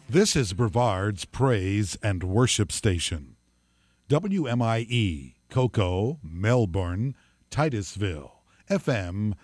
This is Brevard's Praise and Worship Station. WMIE, Cocoa, Melbourne, Titusville, FM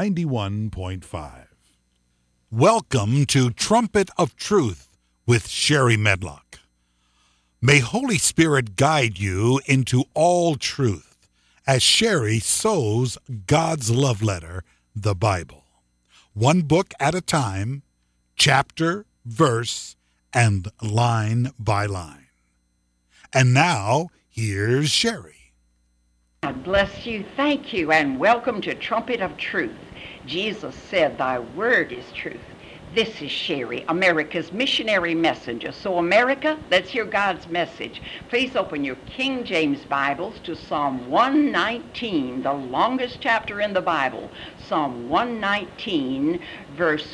91.5. Welcome to Trumpet of Truth with Sherry Medlock. May Holy Spirit guide you into all truth as Sherry sows God's love letter, the Bible. One book at a time, chapter, verse, and line by line. And now, here's Sherry. God bless you, thank you, and welcome to Trumpet of Truth. Jesus said, "Thy word is truth." This is Sherry, America's missionary messenger. So America, let's hear God's message. Please open your King James Bibles to Psalm 119, the longest chapter in the Bible. Psalm 119, verse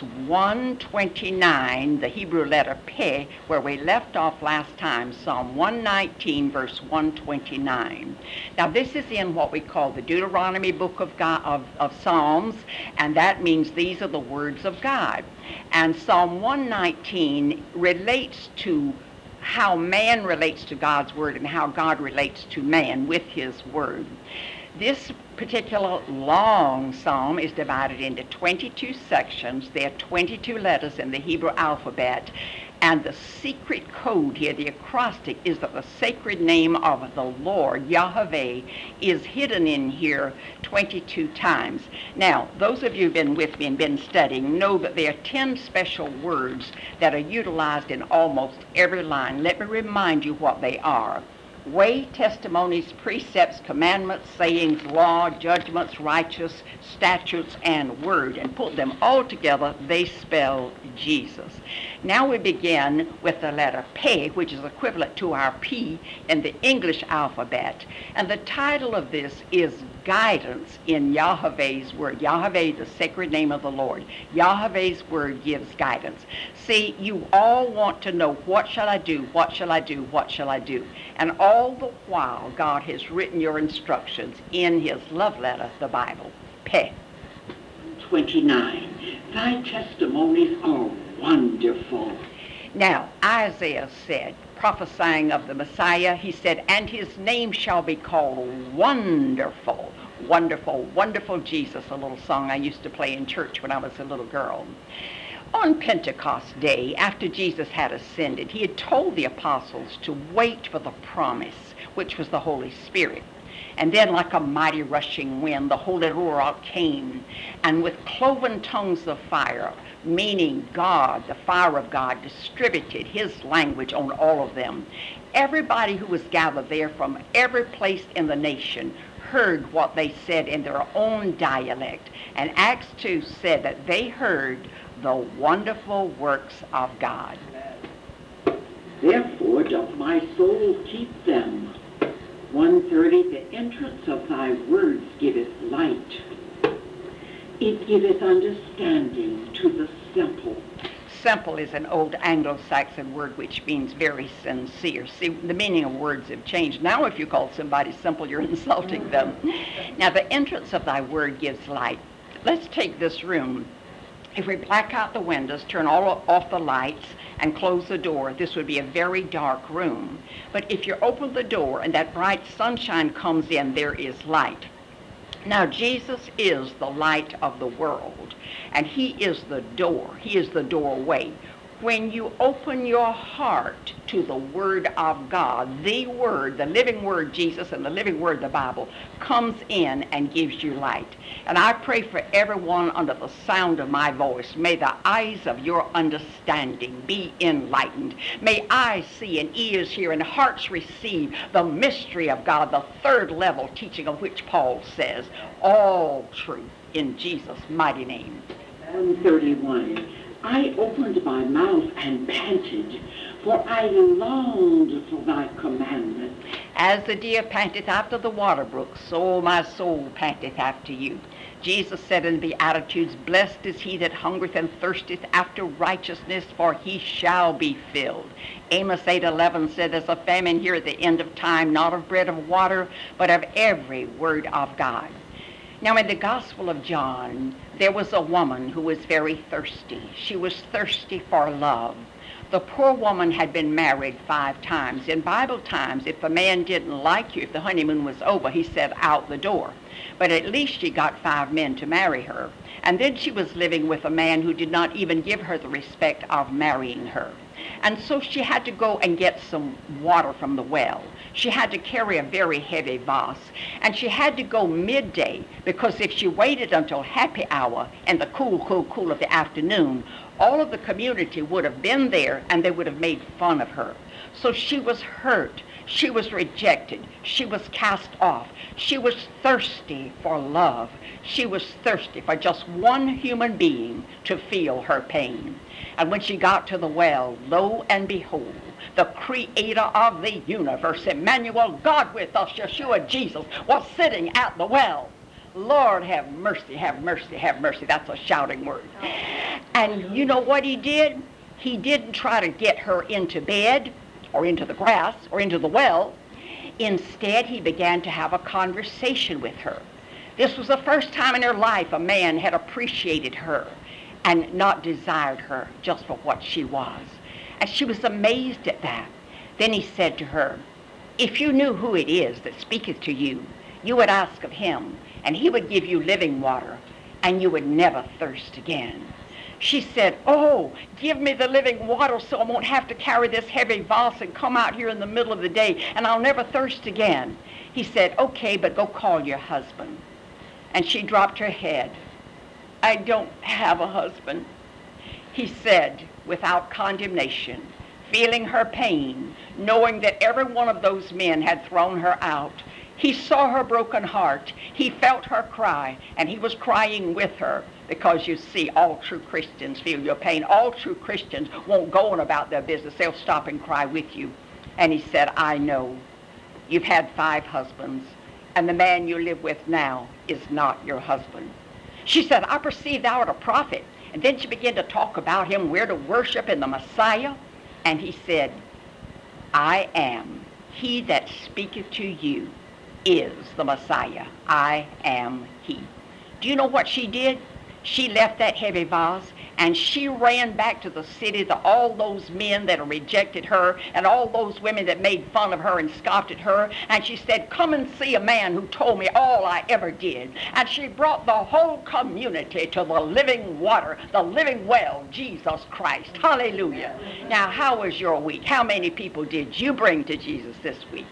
129, the Hebrew letter Peh, where we left off last time. Psalm 119, verse 129. Now this is in what we call the Deuteronomy book of Psalms, and that means these are the words of God. And Psalm 119 relates to how man relates to God's word and how God relates to man with his word. This particular long psalm is divided into 22 sections. There are 22 letters in the Hebrew alphabet. And the secret code here, the acrostic, is that the sacred name of the Lord, Yahweh, is hidden in here 22 times. Now, those of you who've been with me and been studying know that there are 10 special words that are utilized in almost every line. Let me remind you what they are. Way, testimonies, precepts, commandments, sayings, law, judgments, righteous, statutes, and word. And put them all together, they spell Jesus. Now we begin with the letter Peh, which is equivalent to our P in the English alphabet. And the title of this is Guidance in Yahweh's Word. Yahweh, the sacred name of the Lord. Yahweh's Word gives guidance. See, you all want to know, what shall I do? What shall I do? What shall I do? And all the while, God has written your instructions in his love letter, the Bible. Peh. 29. Thy testimonies are wonderful. Now, Isaiah said, prophesying of the Messiah, he said, and his name shall be called Wonderful. Wonderful, wonderful Jesus, a little song I used to play in church when I was a little girl. On Pentecost Day, after Jesus had ascended, he had told the apostles to wait for the promise, which was the Holy Spirit. And then like a mighty rushing wind, the Holy Ruach came, and with cloven tongues of fire, meaning God, the fire of God, distributed his language on all of them. Everybody who was gathered there from every place in the nation heard what they said in their own dialect. And Acts 2 said that they heard the wonderful works of God. Therefore doth my soul keep them. 130. The entrance of thy words giveth light. It giveth understanding to the simple. Simple is an old Anglo-Saxon word which means very sincere. See, the meaning of words have changed. Now if you call somebody simple, you're insulting them. Now the entrance of thy word gives light. Let's take this room. If we black out the windows, turn all off the lights, and close the door, this would be a very dark room. But if you open the door and that bright sunshine comes in, there is light. Now, Jesus is the light of the world, and he is the door. He is the doorway. When you open your heart to the Word of God, the Word, the living Word, Jesus, and the living Word, the Bible, comes in and gives you light. And I pray for everyone under the sound of my voice. May the eyes of your understanding be enlightened. May eyes see and ears hear and hearts receive the mystery of God, the third level teaching of which Paul says, all truth in Jesus' mighty name. 131. I opened my mouth and panted, for I longed for thy commandments. As the deer panteth after the water brook, so my soul panteth after you. Jesus said in the Beatitudes, blessed is he that hungereth and thirsteth after righteousness, for he shall be filled. Amos 8:11 said, there's a famine here at the end of time, not of bread of water, but of every word of God. Now in the Gospel of John, there was a woman who was very thirsty. She was thirsty for love. The poor woman had been married 5 times. In Bible times, if a man didn't like you, if the honeymoon was over, he said out the door. But at least she got 5 men to marry her. And then she was living with a man who did not even give her the respect of marrying her. And so she had to go and get some water from the well. She had to carry a very heavy vase. And she had to go midday, because if she waited until happy hour in the cool of the afternoon, all of the community would have been there and they would have made fun of her. So she was hurt. She was rejected. She was cast off. She was thirsty for love. She was thirsty for just one human being to feel her pain. And when she got to the well, lo and behold, the creator of the universe, Emmanuel, God with us, Yeshua Jesus, was sitting at the well. Lord, have mercy, have mercy, have mercy. That's a shouting word. And you know what he did? He didn't try to get her into bed or into the grass or into the well. Instead, he began to have a conversation with her. This was the first time in her life a man had appreciated her and not desired her just for what she was. And she was amazed at that. Then he said to her, if you knew who it is that speaketh to you, you would ask of him, and he would give you living water, and you would never thirst again. She said, oh, give me the living water so I won't have to carry this heavy vase and come out here in the middle of the day, and I'll never thirst again. He said, okay, but go call your husband. And she dropped her head. I don't have a husband. He said, without condemnation, feeling her pain, knowing that every one of those men had thrown her out. He saw her broken heart. He felt her cry, and he was crying with her, because you see, all true Christians feel your pain. All true Christians won't go on about their business. They'll stop and cry with you. And he said, I know. You've had 5 husbands, and the man you live with now is not your husband. She said, I perceive thou art a prophet. And then she began to talk about him, where to worship in the Messiah. And he said, I am. He that speaketh to you is the Messiah. I am he. Do you know what she did? She left that heavy vase and she ran back to the city to all those men that had rejected her and all those women that made fun of her and scoffed at her. And she said, come and see a man who told me all I ever did. And she brought the whole community to the living water, the living well, Jesus Christ. Hallelujah. Now, how was your week? How many people did you bring to Jesus this week?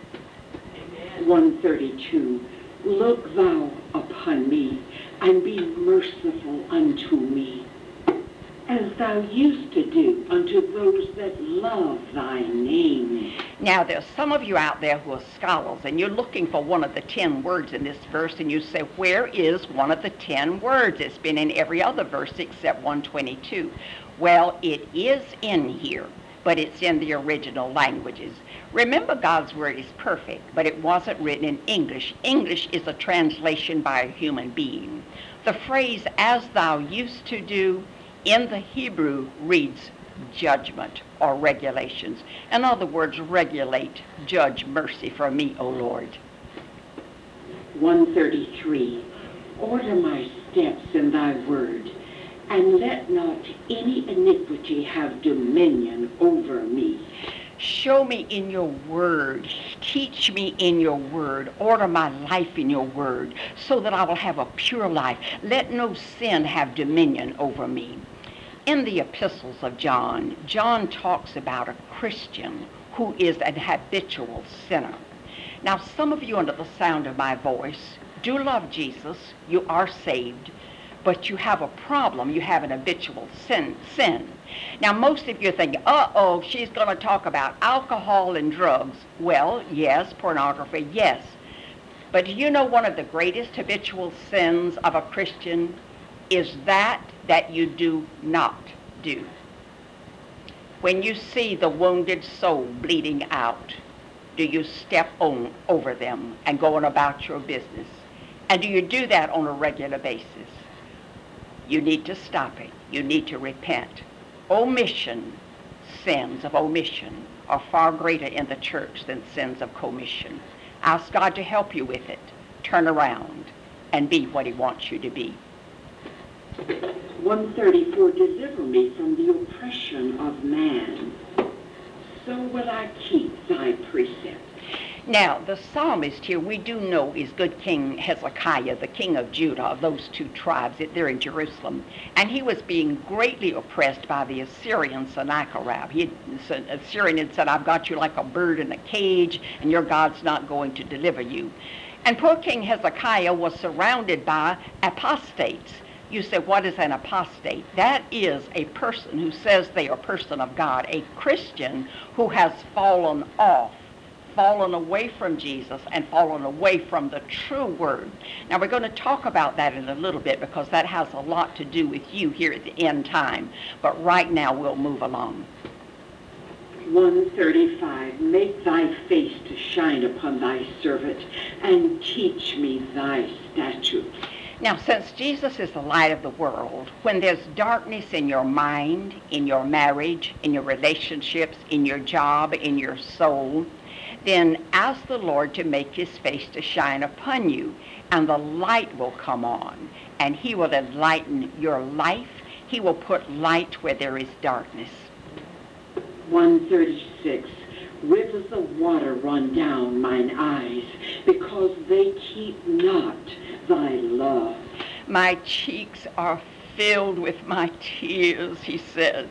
132. Look thou upon me, and be merciful unto me, as thou used to do unto those that love thy name. Now, there's some of you out there who are scholars, and you're looking for one of the 10 words in this verse, and you say, where is one of the 10 words? It's been in every other verse except 122. Well, it is in here, but it's in the original languages. Remember, God's word is perfect, but it wasn't written in English. English is a translation by a human being. The phrase, as thou used to do, in the Hebrew reads judgment or regulations. In other words, regulate, judge mercy for me, O Lord. 133. Order my steps in thy word, and let not any iniquity have dominion over me. Show me in your word. Teach me in your word. Order my life in your word so that I will have a pure life. Let no sin have dominion over me. In the epistles of John, John talks about a Christian who is an habitual sinner. Now, some of you under the sound of my voice do love Jesus. You are saved. But you have a problem. You have an habitual sin. Now, most of you think, uh-oh, she's going to talk about alcohol and drugs. Well, yes, pornography, yes. But do you know one of the greatest habitual sins of a Christian is that you do not do? When you see the wounded soul bleeding out, do you step on over them and go on about your business? And do you do that on a regular basis? You need to stop it. You need to repent. Omission, sins of omission, are far greater in the church than sins of commission. Ask God to help you with it. Turn around and be what he wants you to be. 134. Deliver me from the oppression of man. will I keep thy precepts. Now, the psalmist here, we do know, is good King Hezekiah, the king of Judah, of those two tribes. They're in Jerusalem. And he was being greatly oppressed by the Assyrian Sennacherib. Assyrian had said, I've got you like a bird in a cage, and your God's not going to deliver you. And poor King Hezekiah was surrounded by apostates. You say, what is an apostate? That is a person who says they are a person of God, a Christian who has fallen off, fallen away from Jesus, and fallen away from the true word. Now, we're going to talk about that in a little bit because that has a lot to do with you here at the end time. But right now, we'll move along. 135, make thy face to shine upon thy servant, and teach me thy statutes. Now, since Jesus is the light of the world, when there's darkness in your mind, in your marriage, in your relationships, in your job, in your soul, then ask the Lord to make his face to shine upon you, and the light will come on, and he will enlighten your life. He will put light where there is darkness. 136, rivers of water run down mine eyes, because they keep not thy love. My cheeks are filled with my tears, he says.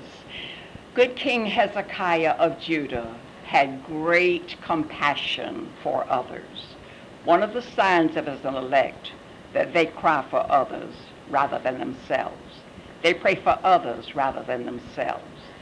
Good King Hezekiah of Judah had great compassion for others. One of the signs of an elect, that they cry for others rather than themselves. They pray for others rather than themselves.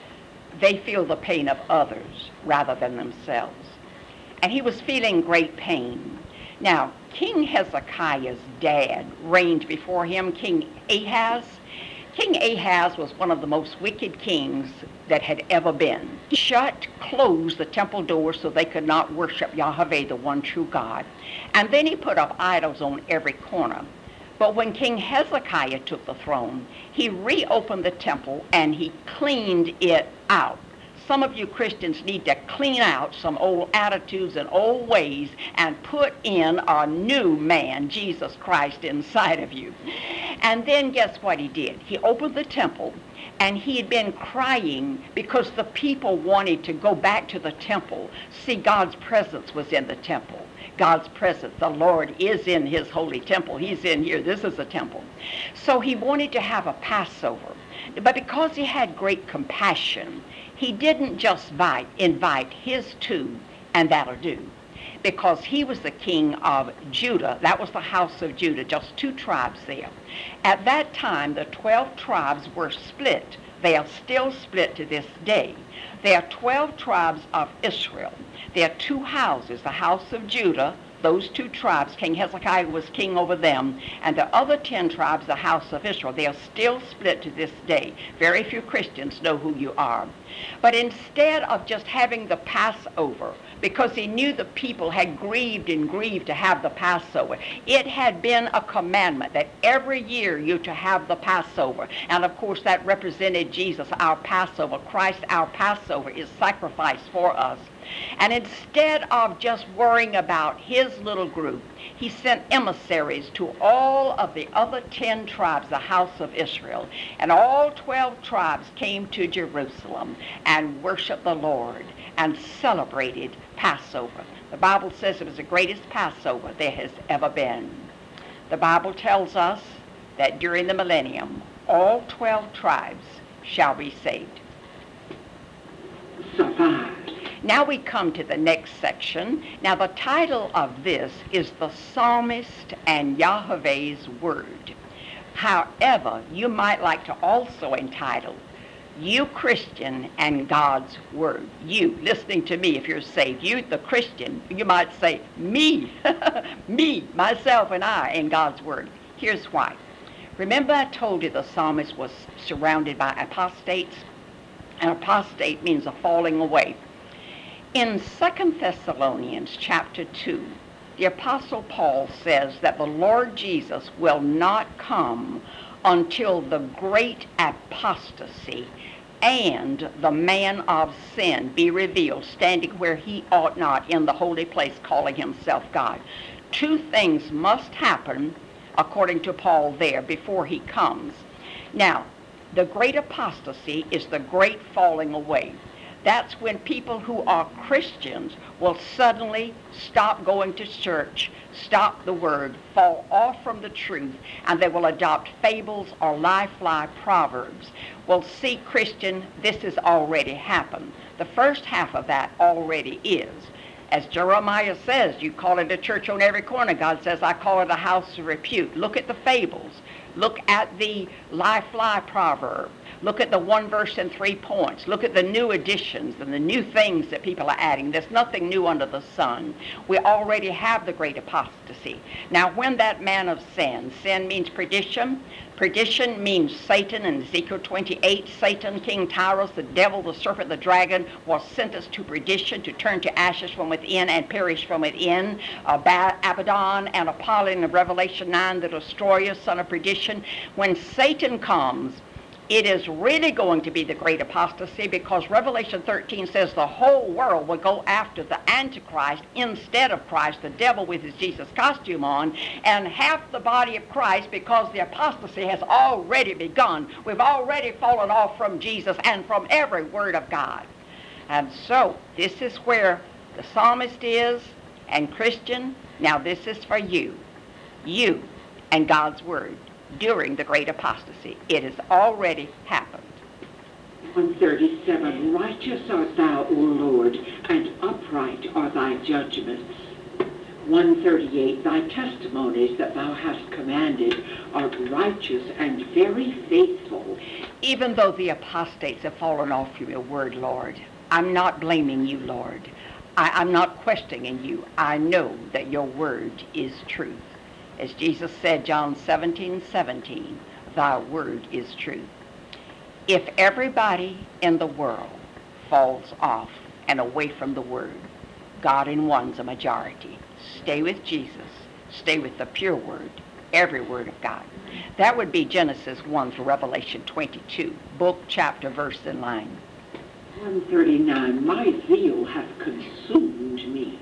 They feel the pain of others rather than themselves. And he was feeling great pain. Now, King Hezekiah's dad reigned before him, King Ahaz. King Ahaz was one of the most wicked kings that had ever been. He closed the temple doors so they could not worship Yahweh, the one true God. And then he put up idols on every corner. But when King Hezekiah took the throne, he reopened the temple and he cleaned it out. Some of you Christians need to clean out some old attitudes and old ways and put in a new man, Jesus Christ, inside of you. And then guess what he did? He opened the temple, and he had been crying because the people wanted to go back to the temple. See, God's presence was in the temple. God's presence, the Lord is in his holy temple. He's in here. This is a temple. So he wanted to have a Passover. But because he had great compassion, he didn't just invite his two, and that'll do. Because he was the king of Judah. That was the house of Judah, just two tribes there. At that time, the 12 tribes were split. They are still split to this day. There are 12 tribes of Israel. There are two houses, the house of Judah, those two tribes, King Hezekiah was king over them, and the other 10 tribes, the house of Israel. They are still split to this day. Very few Christians know who you are. But instead of just having the Passover, because he knew the people had grieved and grieved to have the Passover, it had been a commandment that every year you to have the Passover. And of course that represented Jesus, our Passover. Christ, our Passover, is sacrificed for us. And instead of just worrying about his little group, he sent emissaries to all of the other 10 tribes, the house of Israel. And all 12 tribes came to Jerusalem and worshiped the Lord and celebrated Passover. The Bible says it was the greatest Passover there has ever been. The Bible tells us that during the millennium, all 12 tribes shall be saved. Survive. Now we come to the next section. Now the title of this is The Psalmist and Yahweh's Word. However, you might like to also entitle You Christian and God's Word. You, listening to me if you're saved. You, the Christian, you might say me, me, myself and I in God's Word. Here's why. Remember I told you the psalmist was surrounded by apostates? An apostate means a falling away. In 2 Thessalonians chapter 2, the Apostle Paul says that the Lord Jesus will not come until the great apostasy and the man of sin be revealed, standing where he ought not in the holy place, calling himself God. Two things must happen, according to Paul there, before he comes. Now, the great apostasy is the great falling away. That's when people who are Christians will suddenly stop going to church, stop the word, fall off from the truth, and they will adopt fables or lie-fly proverbs. Well, see, Christian, this has already happened. The first half of that already is. As Jeremiah says, you call it a church on every corner. God says, I call it a house of repute. Look at the fables. Look at the lie-fly proverb. Look at the 1 verse and 3 points. Look at the new additions and the new things that people are adding. There's nothing new under the sun. We already have the great apostasy. Now, when that man of sin means perdition. Perdition means Satan. In Ezekiel 28, Satan, King Tyrus, the devil, the serpent, the dragon, was sentenced to perdition, to turn to ashes from within and perish from within. Abaddon and Apollyon of Revelation 9, the destroyer, son of perdition. When Satan comes, it is really going to be the great apostasy, because Revelation 13 says the whole world will go after the Antichrist instead of Christ, the devil with his Jesus costume on, and half the body of Christ, because the apostasy has already begun. We've already fallen off from Jesus and from every word of God. And so this is where the psalmist is, and Christian, now this is for you and God's word. During the great apostasy. It has already happened. 137, righteous art thou, O Lord, and upright are thy judgments. 138, thy testimonies that thou hast commanded are righteous and very faithful. Even though the apostates have fallen off from your word, Lord, I'm not blaming you, Lord. I'm not questioning you. I know that your word is truth. As Jesus said, John 17:17, thy word is truth. If everybody in the world falls off and away from the word, God in one's a majority. Stay with Jesus. Stay with the pure word, every word of God. That would be Genesis 1 through Revelation 22, book, chapter, verse, and line. 139, my zeal hath consumed me,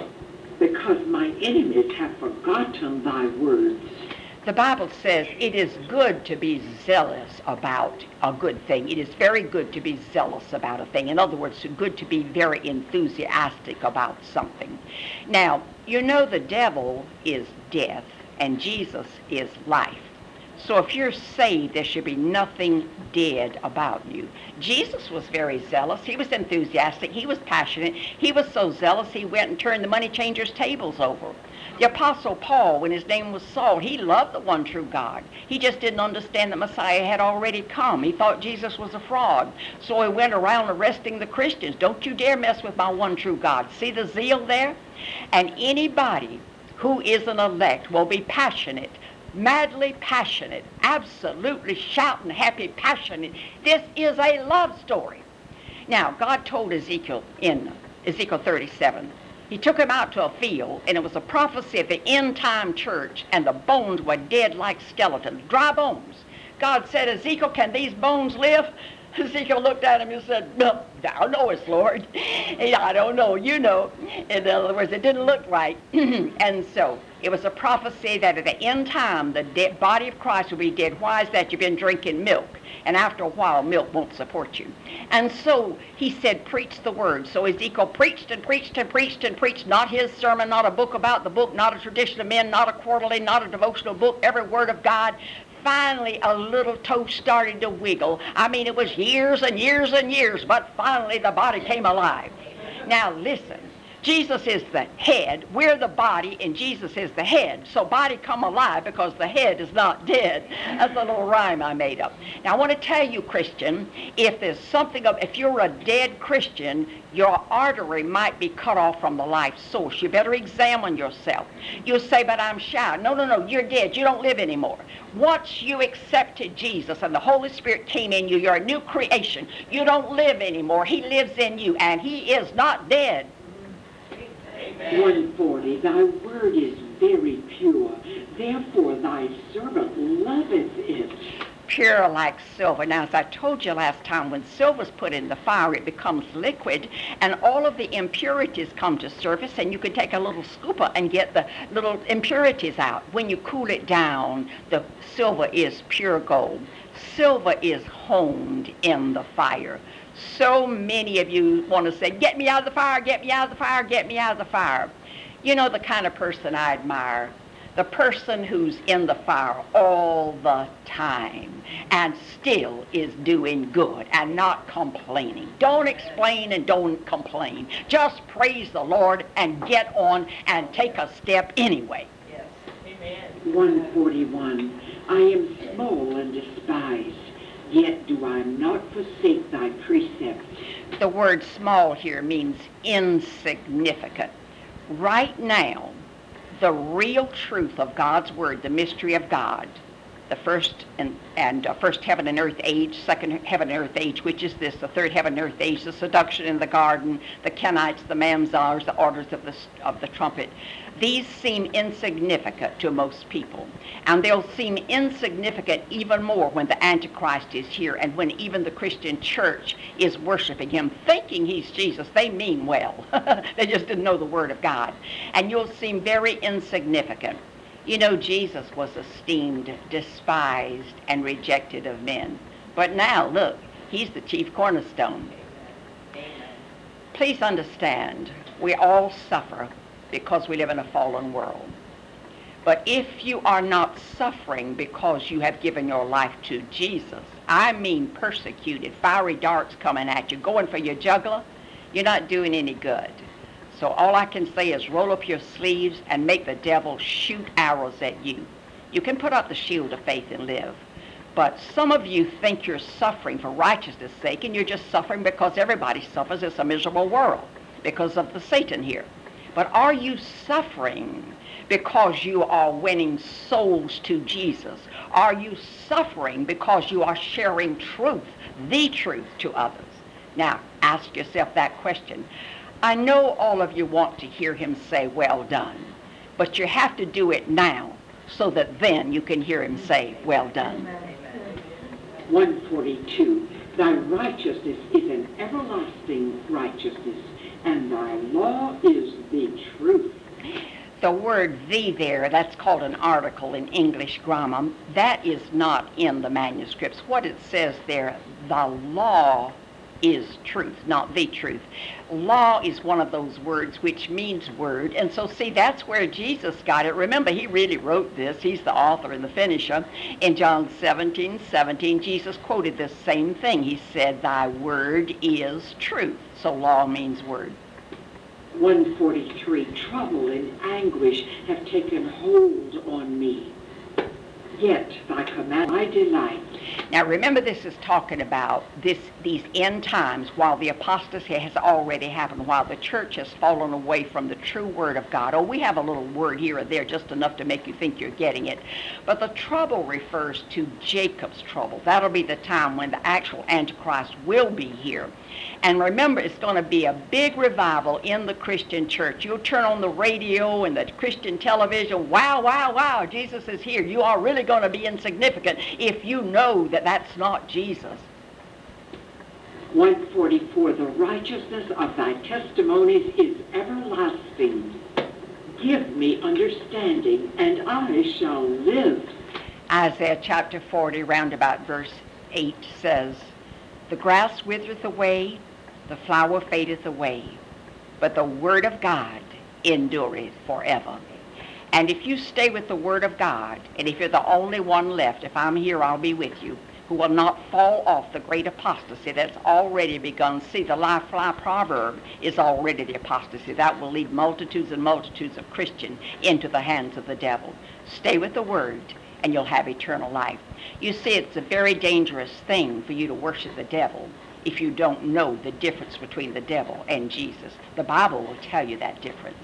because my enemies have forgotten thy words. The Bible says it is good to be zealous about a good thing. It is very good to be zealous about a thing. In other words, it's good to be very enthusiastic about something. Now, you know the devil is death and Jesus is life. So if you're saved, there should be nothing dead about you. Jesus was very zealous. He was enthusiastic. He was passionate. He was so zealous he went and turned the money changers' tables over. The Apostle Paul, when his name was Saul, he loved the one true God. He just didn't understand that Messiah had already come. He thought Jesus was a fraud. So he went around arresting the Christians. Don't you dare mess with my one true God. See the zeal there? And anybody who is an elect will be passionate, madly passionate, absolutely shouting, happy, passionate. This is a love story. Now, God told Ezekiel in Ezekiel 37, he took him out to a field, and it was a prophecy of the end-time church, and the bones were dead like skeletons, dry bones. God said, Ezekiel, can these bones live? Ezekiel looked at him and said, no, thou knowest, Lord. I don't know, you know. In other words, it didn't look right. And so it was a prophecy that at the end time, the body of Christ will be dead. Why is that? You've been drinking milk. And after a while, milk won't support you. And so he said, preach the word. So Ezekiel preached and preached and preached and preached. Not his sermon, not a book about the book, not a tradition of men, not a quarterly, not a devotional book, every word of God. Finally, a little toe started to wiggle. I mean, it was years and years and years, but finally the body came alive. Now listen, Jesus is the head, we're the body, and Jesus is the head. So body come alive because the head is not dead. That's a little rhyme I made up. Now I want to tell you, Christian, if there's something of, if you're a dead Christian, your artery might be cut off from the life source. You better examine yourself. You'll say, but I'm shy. No, you're dead. You don't live anymore. Once you accepted Jesus and the Holy Spirit came in you, you're a new creation. You don't live anymore. He lives in you, and he is not dead. 140, thy word is very pure, therefore thy servant loveth it. Pure like silver. Now, as I told you last time, when silver's put in the fire, it becomes liquid, and all of the impurities come to surface, and you can take a little scooper and get the little impurities out. When you cool it down, the silver is pure gold. Silver is honed in the fire. So many of you want to say, get me out of the fire, get me out of the fire, get me out of the fire. You know the kind of person I admire? The person who's in the fire all the time and still is doing good and not complaining. Don't explain and don't complain. Just praise the Lord and get on and take a step anyway. Yes. Amen. 141. I am small and despised, yet do I not forsake thy precepts. The word small here means insignificant. Right now, the real truth of God's Word, the mystery of God, the first heaven and earth age, second heaven and earth age, which is this, the third heaven and earth age, the seduction in the garden, the Kenites, the Mamzars, the orders of the trumpet. These seem insignificant to most people, and they'll seem insignificant even more when the Antichrist is here and when even the Christian church is worshiping him, thinking he's Jesus. They mean well. They just didn't know the Word of God. And you'll seem very insignificant. You know, Jesus was esteemed, despised, and rejected of men. But now, look, he's the chief cornerstone. Please understand, we all suffer because we live in a fallen world. But if you are not suffering because you have given your life to Jesus, I mean persecuted, fiery darts coming at you, going for your jugular, you're not doing any good. So all I can say is roll up your sleeves and make the devil shoot arrows at you. You can put up the shield of faith and live. But some of you think you're suffering for righteousness' sake, and you're just suffering because everybody suffers. It's a miserable world because of the Satan here. But are you suffering because you are winning souls to Jesus? Are you suffering because you are sharing truth, the truth, to others? Now, ask yourself that question. I know all of you want to hear him say, well done, but you have to do it now so that then you can hear him say, well done. 142. Thy righteousness is an everlasting righteousness, and thy law is the truth. The word "the" there, that's called an article in English grammar. That is not in the manuscripts. What it says there, the law is truth, not the truth. Law is one of those words which means word, and so see, that's where Jesus got it. Remember, he really wrote this. He's the author and the finisher. In John 17:17, Jesus quoted this same thing. He said, thy word is truth. So law means word. 143. Trouble and anguish have taken hold on me, yet thy command I delight. Now remember, this is talking about these end times while the apostasy has already happened, while the church has fallen away from the true Word of God. Oh, we have a little word here or there, just enough to make you think you're getting it. But the trouble refers to Jacob's trouble. That'll be the time when the actual Antichrist will be here. And remember, it's going to be a big revival in the Christian church. You'll turn on the radio and the Christian television. Wow, wow, wow, Jesus is here. You are really going to be insignificant if you know that that's not Jesus. 144. The righteousness of thy testimonies is everlasting. Give me understanding, and I shall live. Isaiah chapter 40, round about verse 8 says, the grass withereth away, the flower fadeth away, but the word of God endureth forever. And if you stay with the Word of God, and if you're the only one left, if I'm here, I'll be with you, who will not fall off the great apostasy that's already begun. See, the lie-fly proverb is already the apostasy. That will lead multitudes and multitudes of Christians into the hands of the devil. Stay with the Word, and you'll have eternal life. You see, it's a very dangerous thing for you to worship the devil if you don't know the difference between the devil and Jesus. The Bible will tell you that difference.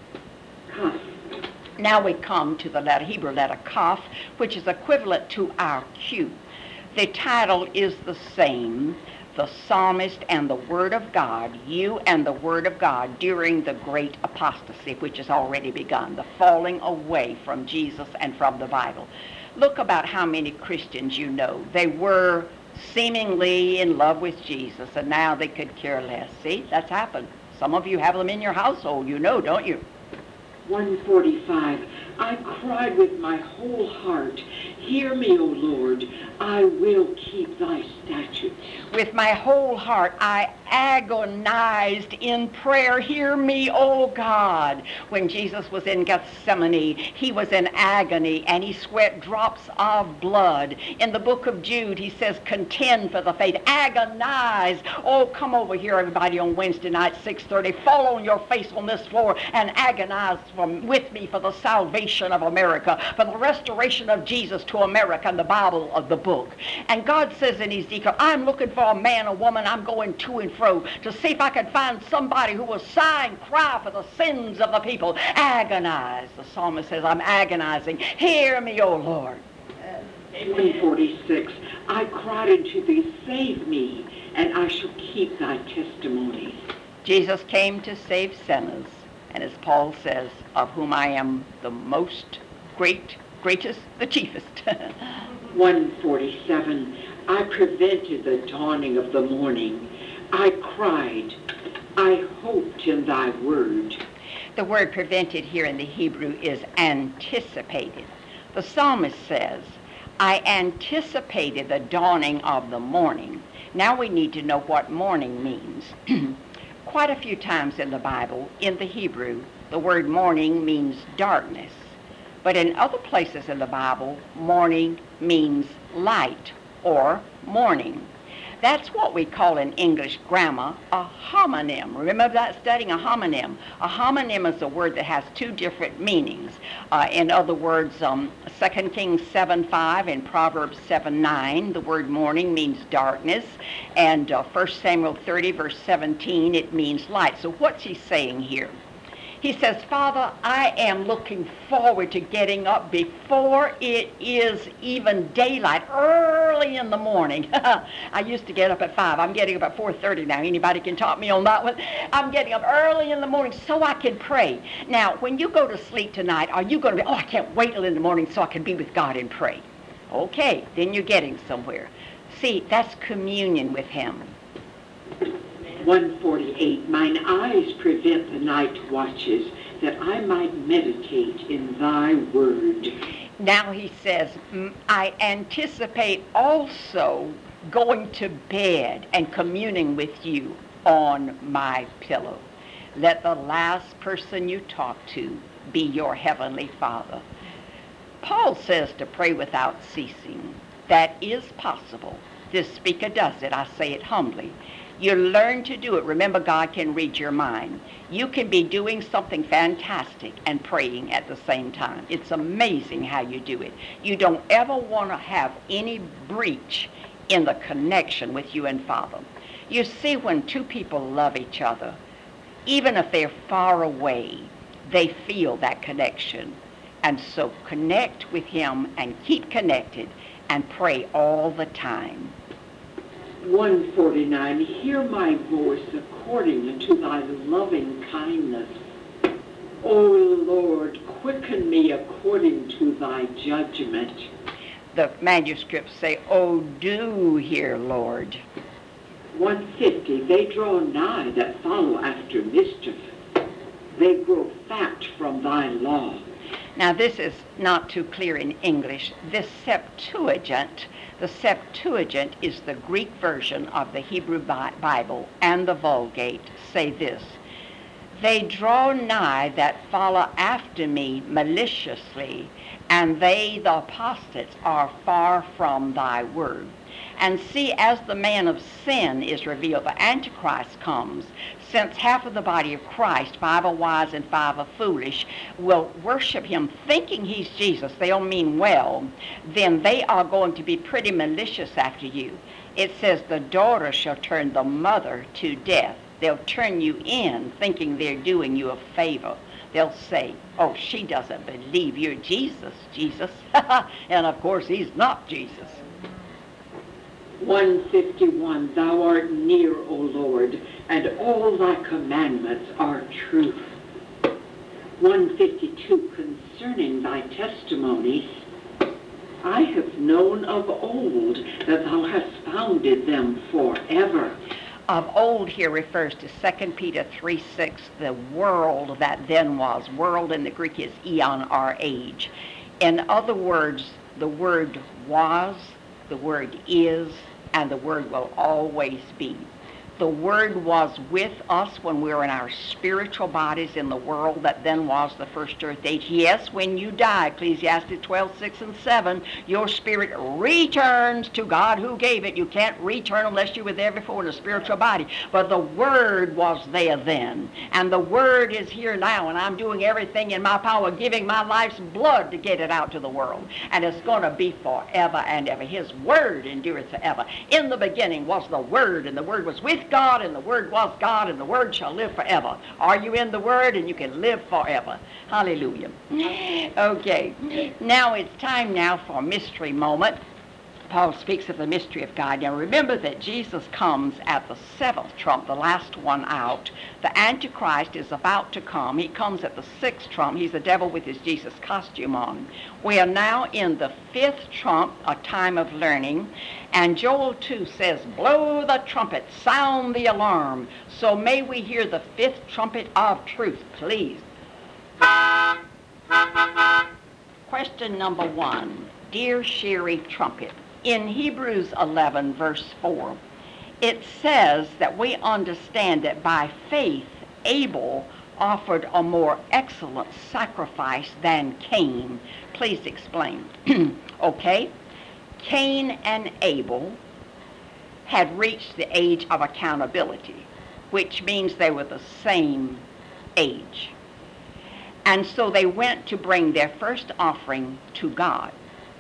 Now we come to the Hebrew letter Kaf, which is equivalent to our Q. The title is the same, the psalmist and the Word of God, you and the Word of God during the great apostasy, which has already begun, the falling away from Jesus and from the Bible. Look about how many Christians you know. They were seemingly in love with Jesus, and now they could care less. See, that's happened. Some of you have them in your household, you know, don't you? 145. I cried with my whole heart. Hear me, O Lord, I will keep thy statutes. With my whole heart I agonized in prayer. Hear me, O God. When Jesus was in Gethsemane, he was in agony and he sweat drops of blood. In the book of Jude, he says, contend for the faith. Agonize. Oh, come over here, everybody, on Wednesday night, 6:30. Fall on your face on this floor and agonize with me for the salvation of America, for the restoration of Jesus to America and the Bible of the book. And God says in Ezekiel, I'm looking for a man, a woman. I'm going to and fro to see if I can find somebody who will sigh and cry for the sins of the people. Agonize. The psalmist says, I'm agonizing. Hear me, O Lord. 146, I cried unto thee, save me, and I shall keep thy testimonies. Jesus came to save sinners, and as Paul says, of whom I am the most greatest, the chiefest. 147, I prevented the dawning of the morning. I cried, I hoped in thy word. The word prevented here in the Hebrew is anticipated. The psalmist says, I anticipated the dawning of the morning. Now we need to know what morning means. Quite a few times in the Bible, in the Hebrew, the word morning means darkness. But in other places in the Bible, morning means light or morning. That's what we call in English grammar a homonym. Remember that studying a homonym? A homonym is a word that has two different meanings. In other words, 2 Kings 7:5 and Proverbs 7:9, the word morning means darkness. And 1 Samuel 30, verse 17, it means light. So what's he saying here? He says, Father, I am looking forward to getting up before it is even daylight, early in the morning. I used to get up at 5. I'm getting up at 4:30 now. Anybody can talk me on that one? I'm getting up early in the morning so I can pray. Now, when you go to sleep tonight, are you going to be, I can't wait till in the morning so I can be with God and pray? Okay, then you're getting somewhere. See, that's communion with him. 148, mine eyes prevent the night watches, that I might meditate in thy word. Now he says, I anticipate also going to bed and communing with you on my pillow. Let the last person you talk to be your heavenly Father. Paul says to pray without ceasing. That is possible. This speaker does it. I say it humbly. You learn to do it. Remember, God can read your mind. You can be doing something fantastic and praying at the same time. It's amazing how you do it. You don't ever want to have any breach in the connection with you and Father. You see, when two people love each other, even if they're far away, they feel that connection. And so connect with him and keep connected and pray all the time. 149, hear my voice according unto thy loving kindness. O Lord, quicken me according to thy judgment. The manuscripts say, oh, do hear, Lord. 150, they draw nigh that follow after mischief. They grow fat from thy law. Now, this is not too clear in English. This Septuagint, the Septuagint is the Greek version of the Hebrew Bible and the Vulgate, say this: they draw nigh that follow after me maliciously, and they, the apostates, are far from thy word. And see, as the man of sin is revealed, the Antichrist comes. Since half of the body of Christ, 5 are wise and 5 are foolish, will worship him thinking he's Jesus, they'll mean well, then they are going to be pretty malicious after you. It says the daughter shall turn the mother to death. They'll turn you in thinking they're doing you a favor. They'll say, oh, she doesn't believe you're Jesus, Jesus. And of course, he's not Jesus. 151, thou art near, O Lord, and all thy commandments are truth. 152, concerning thy testimonies, I have known of old that thou hast founded them forever. Of old here refers to 2 Peter 3:6, the world that then was. World in the Greek is eon, our age. In other words, The Word was, the Word is, and the Word will always be. The Word was with us when we were in our spiritual bodies in the world that then was the first earth age. Yes, when you die, Ecclesiastes 12:6 and 7, your spirit returns to God who gave it. You can't return unless you were there before in a spiritual body. But the Word was there then, and the Word is here now, and I'm doing everything in my power, giving my life's blood to get it out to the world. And it's going to be forever and ever. His Word endureth forever. In the beginning was the Word, and the Word was with God, and the Word was God, and the Word shall live forever. Are you in the Word? And you can live forever. Hallelujah. Okay, now it's time now for a mystery moment. Paul speaks of the mystery of God. Now remember that Jesus comes at the seventh trump, the last one out. The Antichrist is about to come. He comes at the sixth trump. He's the devil with his Jesus costume on. We are now in the fifth trump, a time of learning. And Joel 2 says, blow the trumpet, sound the alarm. So may we hear the fifth trumpet of truth, please. Question number 1. Dear Sherry Trumpet, in Hebrews 11, verse 4, it says that we understand that by faith Abel offered a more excellent sacrifice than Cain. Please explain. Okay. Cain and Abel had reached the age of accountability, which means they were the same age. And so they went to bring their first offering to God.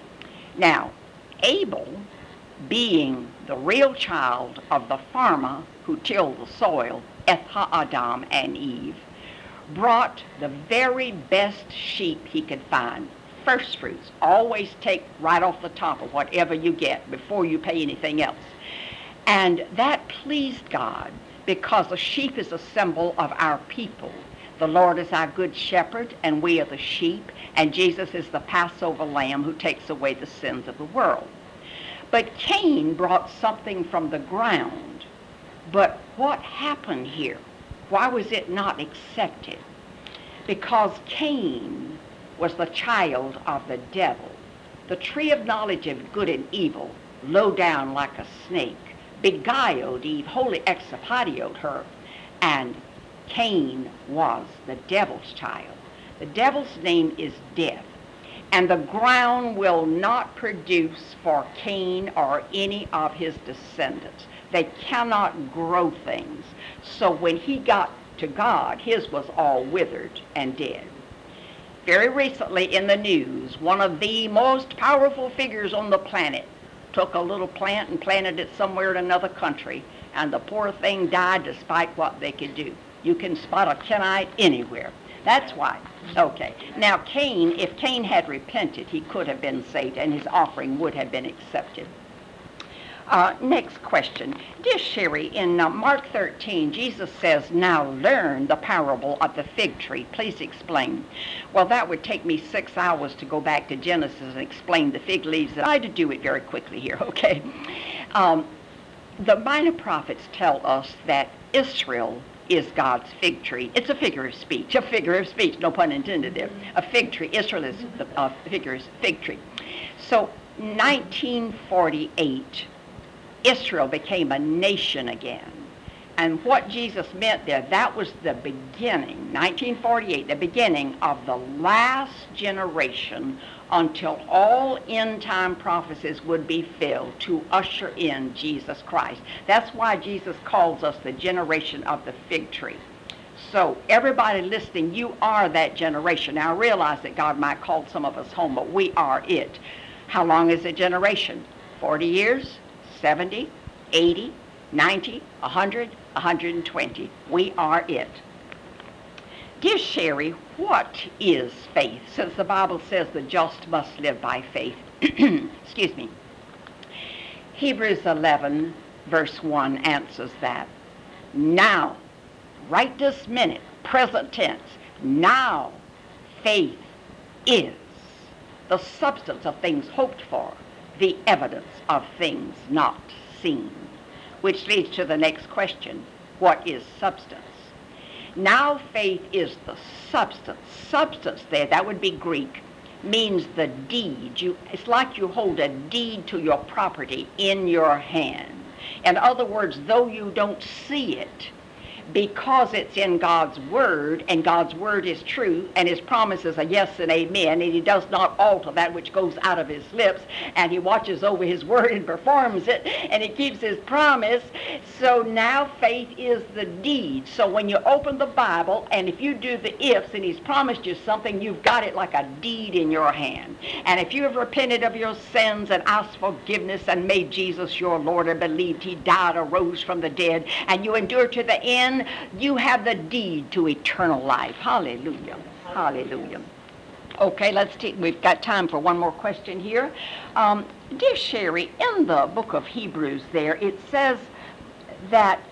Now, Abel, being the real child of the farmer who tilled the soil, Adam and Eve, brought the very best sheep he could find. First fruits. Always take right off the top of whatever you get before you pay anything else. And that pleased God because the sheep is a symbol of our people. The Lord is our good shepherd, and we are the sheep, and Jesus is the Passover lamb who takes away the sins of the world. But Cain brought something from the ground. But what happened here? Why was it not accepted? Because Cain was the child of the devil. The tree of knowledge of good and evil, low down like a snake, beguiled Eve, wholly exapatioed her, and Cain was the devil's child. The devil's name is death, and the ground will not produce for Cain or any of his descendants. They cannot grow things. So when he got to God, his was all withered and dead. Very recently in the news, one of the most powerful figures on the planet took a little plant and planted it somewhere in another country, and the poor thing died despite what they could do. You can spot a Kenite anywhere. That's why. Okay. Now Cain, if Cain had repented, he could have been saved, and his offering would have been accepted. Next question. Dear Sherry, in Mark 13, Jesus says, now learn the parable of the fig tree. Please explain. Well, that would take me 6 hours to go back to Genesis and explain the fig leaves. I had to do it very quickly here, okay? The minor prophets tell us that Israel is God's fig tree. It's a figure of speech, no pun intended there. A fig tree. Israel is the fig tree. So 1948, Israel became a nation again. And what Jesus meant there, that was the beginning, 1948, the beginning of the last generation until all end-time prophecies would be filled to usher in Jesus Christ. That's why Jesus calls us the generation of the fig tree. So everybody listening, you are that generation. Now I realize that God might call some of us home, but we are it. How long is a generation? 40 years? 70? 80? 90? 100? 120? We are it. Dear Sherry, what is faith? Since the Bible says the just must live by faith. Excuse me. Hebrews 11, verse 1 answers that. Now, right this minute, present tense, now faith is the substance of things hoped for, the evidence of things not seen. Which leads to the next question. What is substance? Now faith is the substance. Substance there, that would be Greek. means the deed. It's like you hold a deed to your property in your hand. In other words, though you don't see it, because it's in God's Word, and God's Word is true, and His promises are yes and amen, and He does not alter that which goes out of His lips, and He watches over His Word and performs it, and He keeps His promise. So now faith is the deed. So when you open the Bible, and if you do the ifs, and He's promised you something, you've got it like a deed in your hand. And if you have repented of your sins and asked forgiveness and made Jesus your Lord and believed He died, arose from the dead, and you endure to the end, you have the deed to eternal life. Hallelujah. Hallelujah. Okay, we've got time for one more question here. Dear Sherry, in the book of Hebrews there, it says that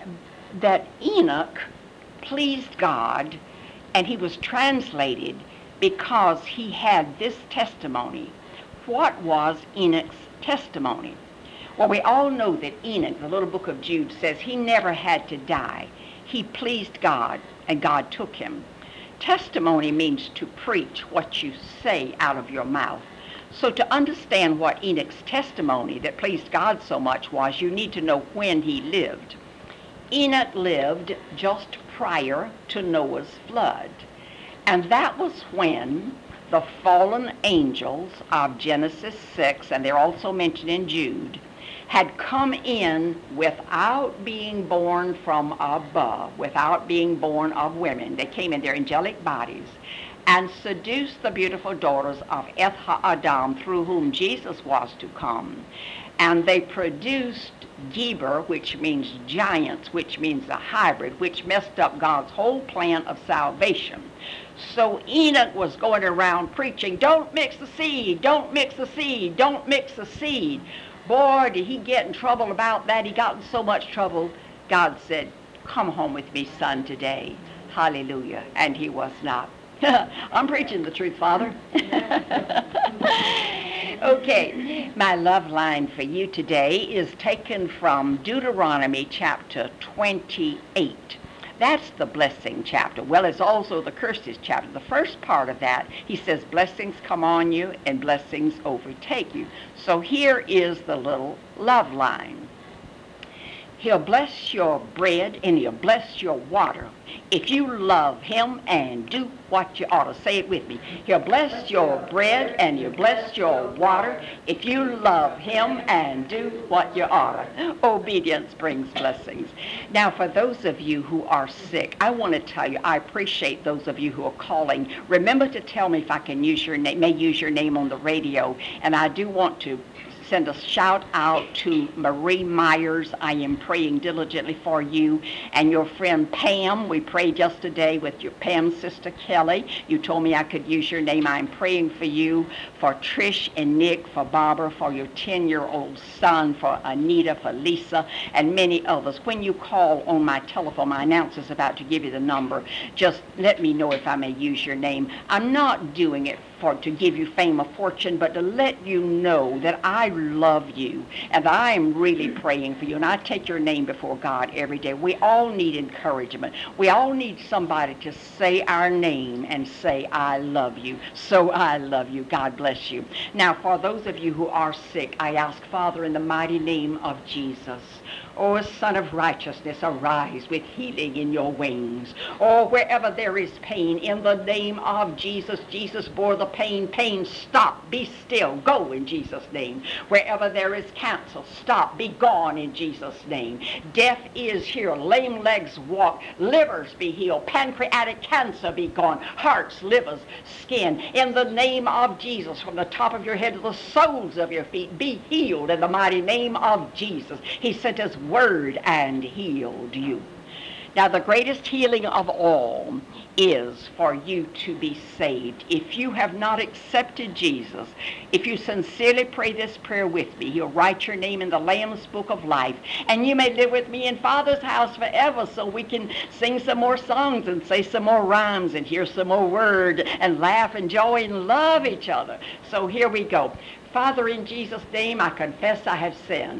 Enoch pleased God, and he was translated because he had this testimony. What was Enoch's testimony? Well, we all know that Enoch, the little book of Jude, says he never had to die. He pleased God, and God took him. Testimony means to preach what you say out of your mouth. So to understand what Enoch's testimony that pleased God so much was, you need to know when he lived. Enoch lived just prior to Noah's flood. And that was when the fallen angels of Genesis 6, and they're also mentioned in Jude, had come in without being born from above, without being born of women. They came in their angelic bodies and seduced the beautiful daughters of Eth Ha-Adam, through whom Jesus was to come. And they produced Geber, which means giants, which means a hybrid, which messed up God's whole plan of salvation. So Enoch was going around preaching, don't mix the seed, don't mix the seed, don't mix the seed. Boy, did he get in trouble about that. He got in so much trouble, God said, come home with me, son, today. Hallelujah. And he was not. I'm preaching the truth, Father. Okay, my love line for you today is taken from Deuteronomy chapter 28. That's the blessing chapter. Well, it's also the curses chapter. The first part of that, he says, blessings come on you and blessings overtake you. So here is the little love line. He'll bless your bread and he'll bless your water if you love him and do what you ought to. Say it with me. He'll bless your bread and he'll bless your water if you love him and do what you ought to. Obedience brings blessings. Now, for those of you who are sick, I want to tell you, I appreciate those of you who are calling. Remember to tell me if I can use your name, may use your name on the radio. And I do want to send a shout out to Marie Myers. I am praying diligently for you and your friend Pam. We prayed yesterday with your Pam's sister Kelly. You told me I could use your name. I'm praying for you, for Trish and Nick, for Barbara, for your 10-year-old son, for Anita, for Lisa, and many others. When you call on my telephone, my announcer's about to give you the number. Just let me know if I may use your name. I'm not doing it to give you fame or fortune, but to let you know that I love you and I am really praying for you, and I take your name before God every day. We all need encouragement. We all need somebody to say our name and say, I love you. So I love you. God bless you. Now, for those of you who are sick, I ask, Father, in the mighty name of Jesus, O Son of Righteousness, arise with healing in your wings. Oh, wherever there is pain, in the name of Jesus, Jesus bore the pain. Pain, stop, be still, go in Jesus' name. Wherever there is cancer, stop, be gone in Jesus' name. Deaf is here, lame legs walk, livers be healed, pancreatic cancer be gone, hearts, livers, skin. In the name of Jesus, from the top of your head to the soles of your feet, be healed in the mighty name of Jesus. He sent his word and healed you. Now, the greatest healing of all is for you to be saved. If you have not accepted Jesus, if you sincerely pray this prayer with me, he'll write your name in the Lamb's Book of Life, and you may live with me in Father's house forever, so we can sing some more songs and say some more rhymes and hear some more word and laugh and joy and love each other. So here we go. Father, in Jesus' name, I confess I have sinned.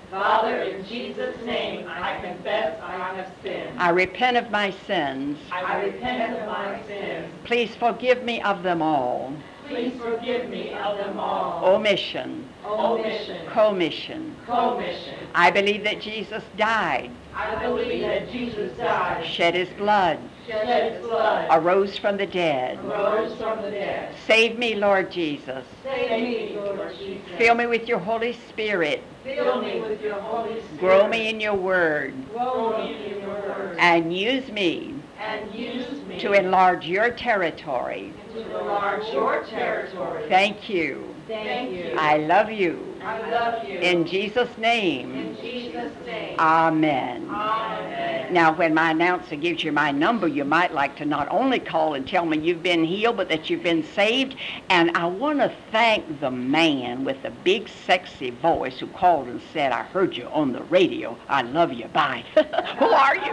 Father, in Jesus' name, I confess I have sinned. I repent of my sins. I repent of my sins. Please forgive me of them all. Please forgive me of them all. Omission, Omission, commission. commission. I believe that Jesus died, I believe that Jesus died, shed his blood, shed his blood, arose from the dead. rose from the dead. Save me, Lord Jesus. Save me, Lord Jesus. Fill me with your Holy Spirit. Fill me with your Holy Spirit. Grow me in your word. Grow me in your word. And use me And use me to enlarge your territory. to enlarge your territory. Thank you. Thank you. I love you. I love you. In Jesus' name. In Jesus' name. Amen. Amen. Now, when my announcer gives you my number, you might like to not only call and tell me you've been healed, but that you've been saved. And I want to thank the man with the big, sexy voice who called and said, I heard you on the radio. I love you. Bye. Who are you?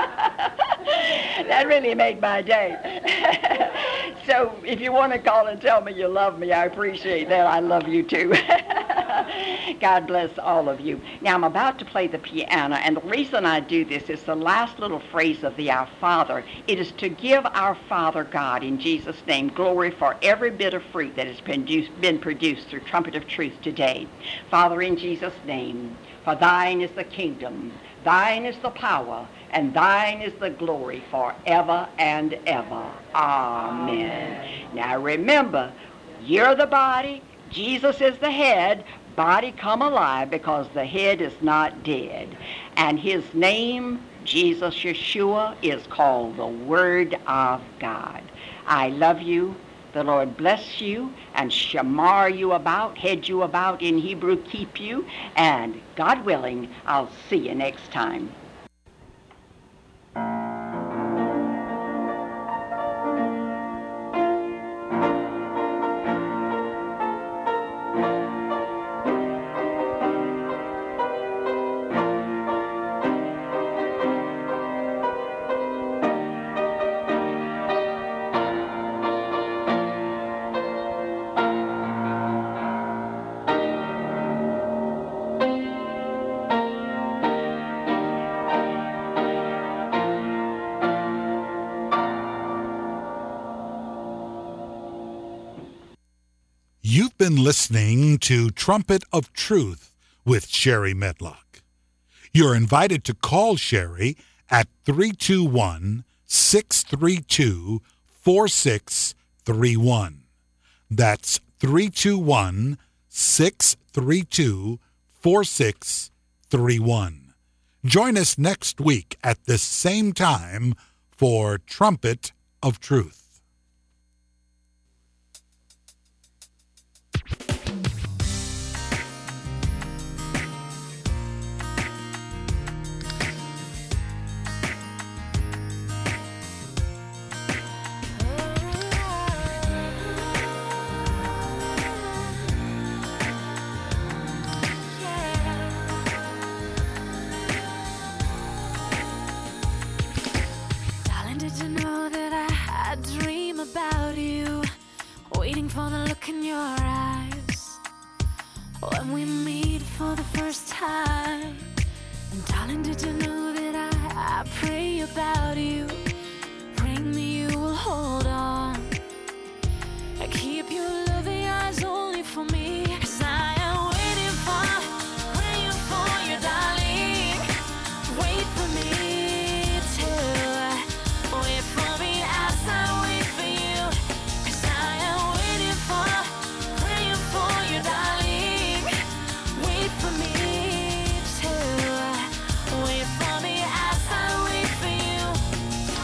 That really made my day. So if you want to call and tell me you love me, I appreciate that. I love you too. God bless all of you. Now I'm about to play the piano, and the reason I do this is the last little phrase of the Our Father. It is to give our Father God in Jesus' name glory for every bit of fruit that has been produced through Trumpet of Truth today. Father, in Jesus' name, for thine is the kingdom, thine is the power, and thine is the glory forever and ever. Amen. Now remember, you're the body, Jesus is the head, body come alive because the head is not dead. And his name, Jesus Yeshua, is called the Word of God. I love you. The Lord bless you and shamar you about, head you about, in Hebrew, keep you. And God willing, I'll see you next time. You've been listening to Trumpet of Truth with Sherry Medlock. You're invited to call Sherry at 321-632-4631. That's 321-632-4631. Join us next week at this same time for Trumpet of Truth. Did you know that I dream about you, waiting for the look in your eyes when we meet for the first time? And darling, did you know that I pray about you, praying that you will hold on and keep your loving eyes only for me? 'Cause I am waiting for, praying for you, darling. Wait for me till wait for me as I wait for you. 'Cause I am waiting for, praying for you, darling. Wait for me too. Wait for me as I wait for you.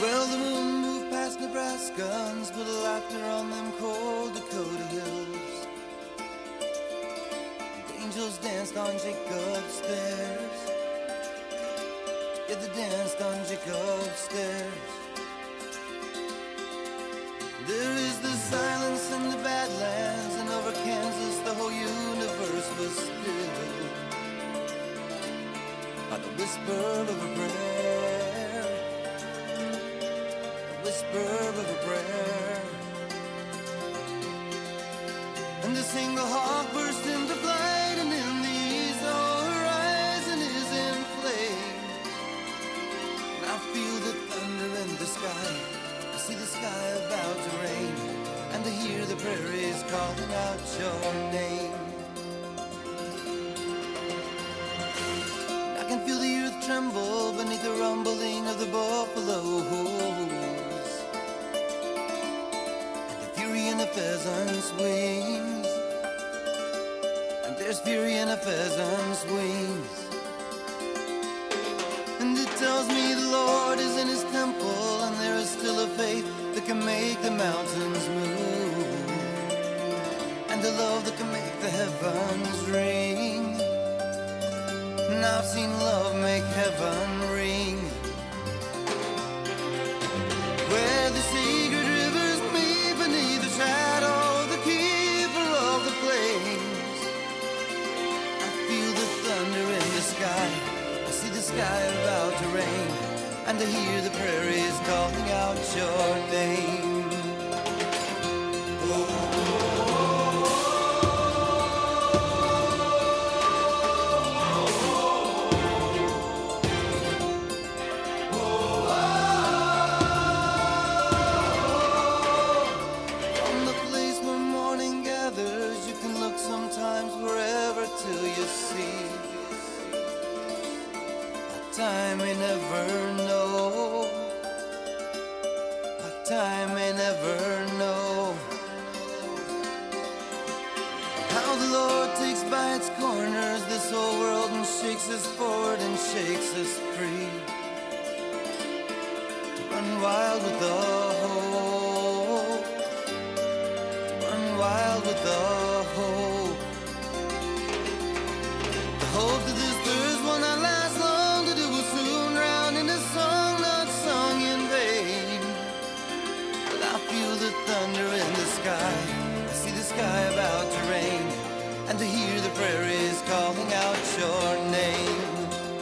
Well, the moon moved past Nebraska and put a laughter on them cold Dakota hills. The angels danced on Jacob's stairs. Yeah, they danced on Jacob's stairs. There is the silence in the Badlands, and over Kansas the whole universe was still by the whisper of a prayer, the whisper of a prayer. And a single hawk burst into flight, and in the east the whole horizon is in flame. And I feel the thunder in the sky, I see the sky about to rain, and I hear the prairies calling out your name. I can feel the earth tremble beneath the rumbling of the buffaloes, and the fury in a pheasant's wings, and there's fury in a pheasant's wings. And it tells me the Lord is in his temple, and there is still a faith that can make the mountains move, and a love that can make the heavens ring. And I've seen love make heaven ring, where the secret rivers meet beneath the shadow of the keeper of the flames. I feel the thunder in the sky, I see the sky about to rain, and I hear the prairies calling out your name. From the place where morning gathers, you can look sometimes wherever till you see time may never know, a time may never know, how the Lord takes by its corners this whole world and shakes us forward and shakes us free, to run wild with the hope, run wild with the hope, the hope that this thirst will not last long, that it will soon drown in a song not sung in vain. But I feel the thunder in the sky, I see the sky about to rain, and I hear the prairies calling out your name.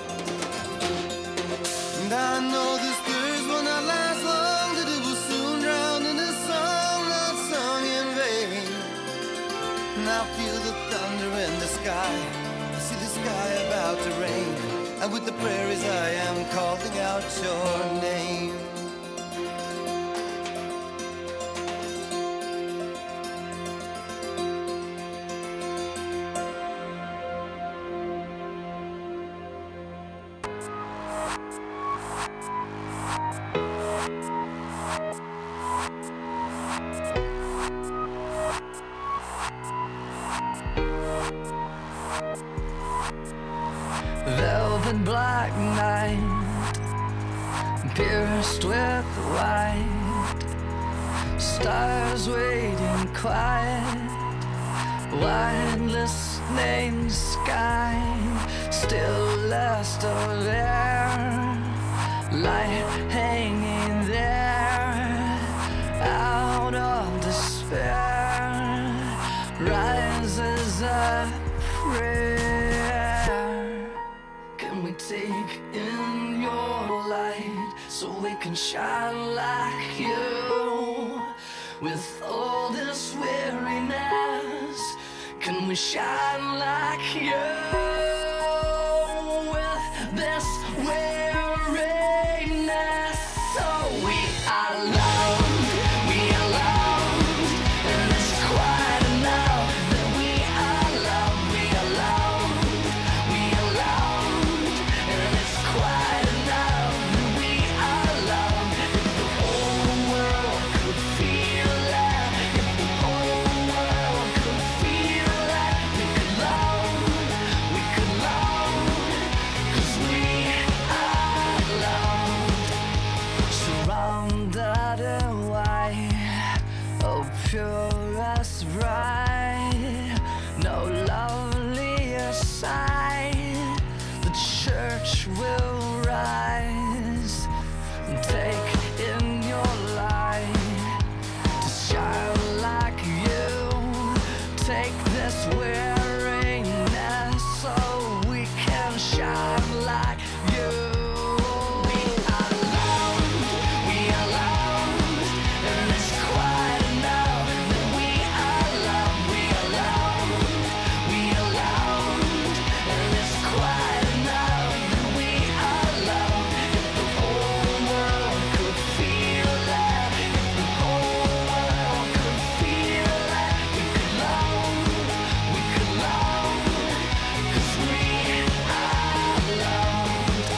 And I know this thirst will not last long, that it will soon drown in a song not sung in vain. And I feel the thunder in the sky, I see the sky about to rain, and with the prairies I am calling out your name. Velvet black night, pierced with white, stars waiting quiet, wide listening sky, still lust of air, light hanging there, out of despair, rises a prayer. Can we take in your light so we can shine like you? With all this weariness, can we shine like you? With this weariness, so we are loved, we are loved, and it's quite enough that we are loved, we are loved, we are loved, and it's quite enough that we are loved. If the whole world could feel that, if the whole world could feel that, we could love purest bride, no lovelier sight. The church will rise and take in your light to shine like you. Take this weariness so we can shine like you. We are loved, we are loved, and it's quite enough that we are loved, we are loved, we are loved, and it's quite enough that we are loved. If the whole world could feel that, if the whole world could feel that, we could love, 'cause we are loved.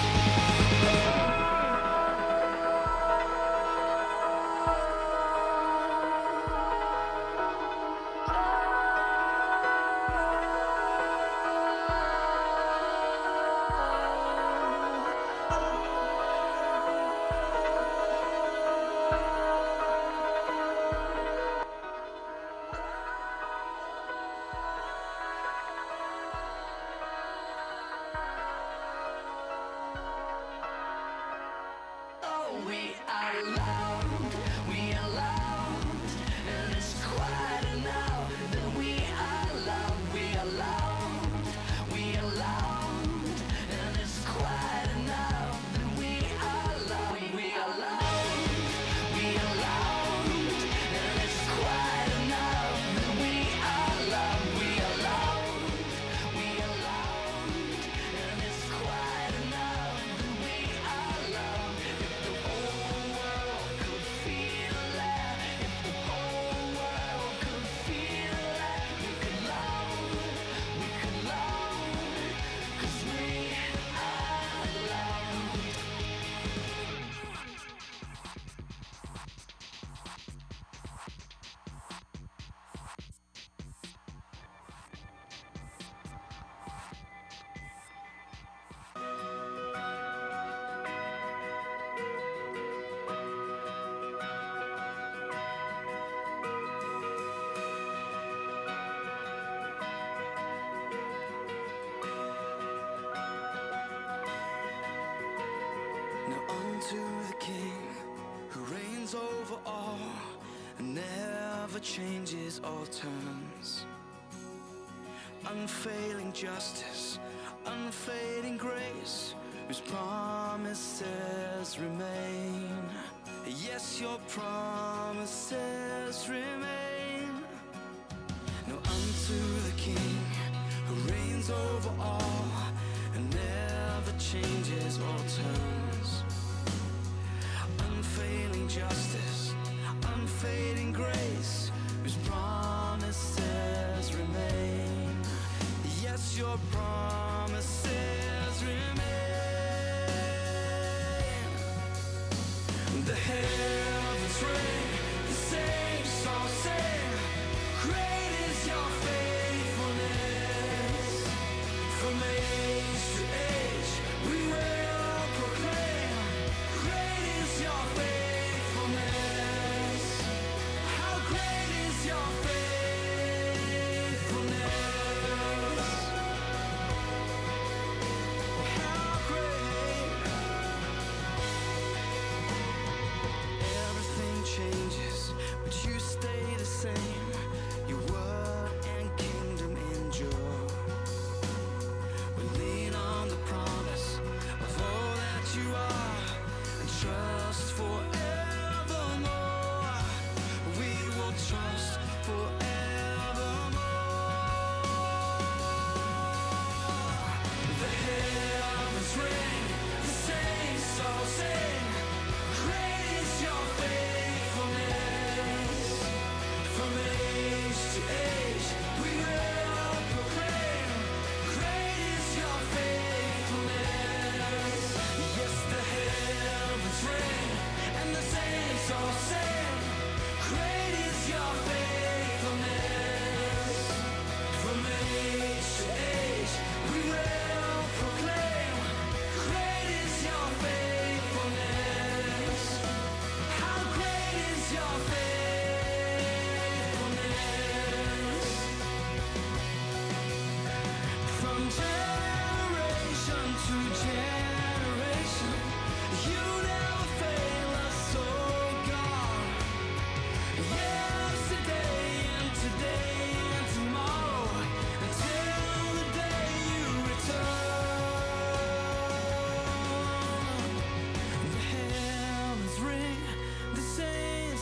Oh, we are loved, and it's quite enough that we are loved, we are loved, and it's quite enough that we are loved, we are loved, and it's quite enough that we are loved, we are loved, and it's quite enough that we are loved. If the whole world could feel that, if the whole world could feel that, we could love, 'cause we are loved. Now unto the King who reigns over all and never changes or turns. Unfailing justice, unfading grace, whose promises remain. Yes, your promises remain. Now unto the King who reigns over all and never changes or turns. Unfailing justice, unfading grace, whose promises remain. Yes, your promises remain. The heavens ring, the same song sing. Great is your faithfulness. From age to age, we will proclaim. Great is your faithfulness.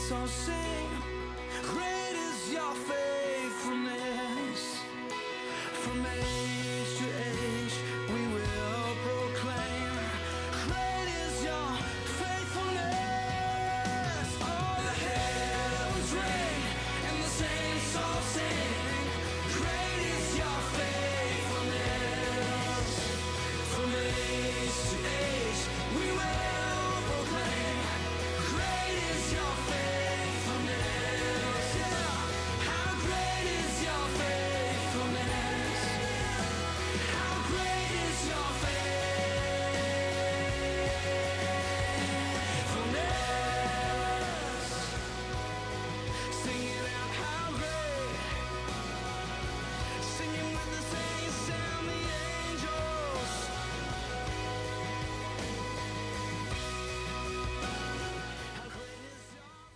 So sing